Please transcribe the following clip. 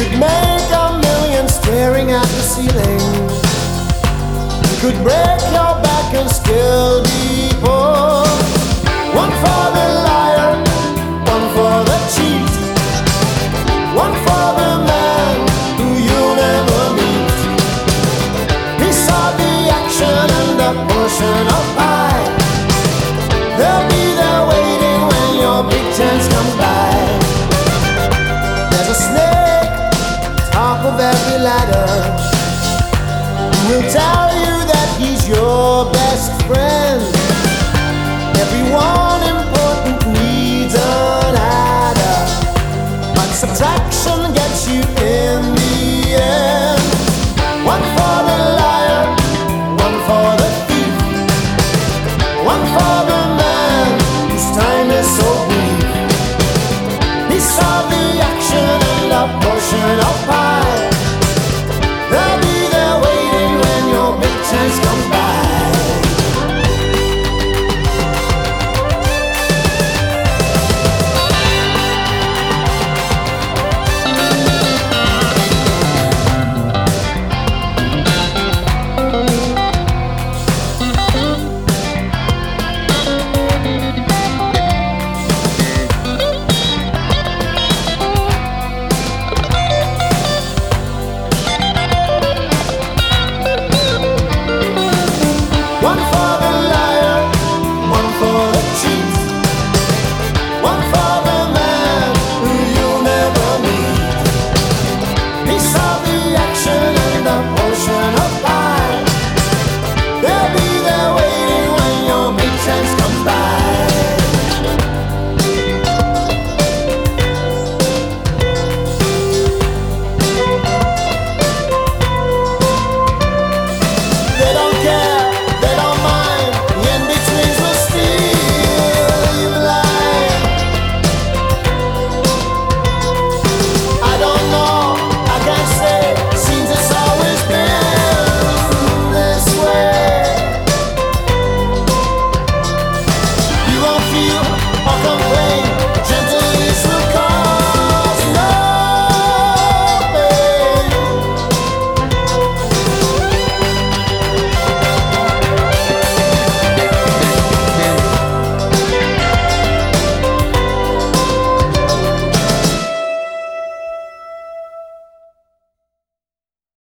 could make a million staring at the ceiling. You could break your back and still be poor. One for the liar, one for the cheat, one for the man who you'll never meet. Piece of the action and a portion of pie. They'll be there waiting when your big chance comes by. There's a snake top of every ladder who will tell you that he's your best friend. Everyone important needs an adder, but subtraction gets you in the end. One for the liar, one for the thief, one for the man whose time is so brief. Piece of the action and a portion of pie.